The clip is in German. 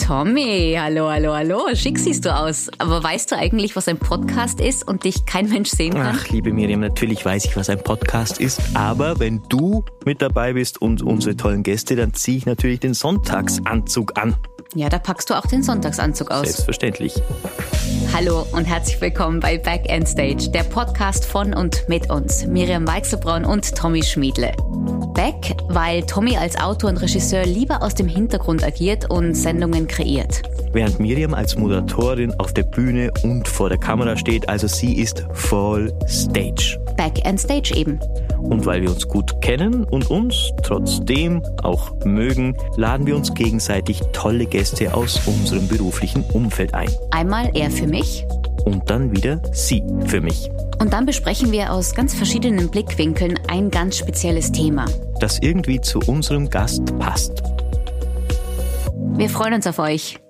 Tommy, hallo, hallo, hallo. Schick siehst du aus. Aber weißt du eigentlich, was ein Podcast ist und dich kein Mensch sehen kann? Ach, liebe Miriam, natürlich weiß ich, was ein Podcast ist. Aber wenn du mit dabei bist und unsere tollen Gäste, dann ziehe ich natürlich den Sonntagsanzug an. Ja, da packst du auch den Sonntagsanzug aus. Selbstverständlich. Hallo und herzlich willkommen bei Back End Stage, der Podcast von und mit uns, Miriam Weichselbraun und Tommy Schmiedle. Back, weil Tommy als Autor und Regisseur lieber aus dem Hintergrund agiert und Sendungen kreiert. Während Miriam als Moderatorin auf der Bühne und vor der Kamera steht, also sie ist voll Stage. Back End Stage eben. Und weil wir uns gut kennen und uns trotzdem auch mögen, laden wir uns gegenseitig tolle Gäste aus unserem beruflichen Umfeld ein. Einmal er für mich. Und dann wieder sie für mich. Und dann besprechen wir aus ganz verschiedenen Blickwinkeln ein ganz spezielles Thema, das irgendwie zu unserem Gast passt. Wir freuen uns auf euch.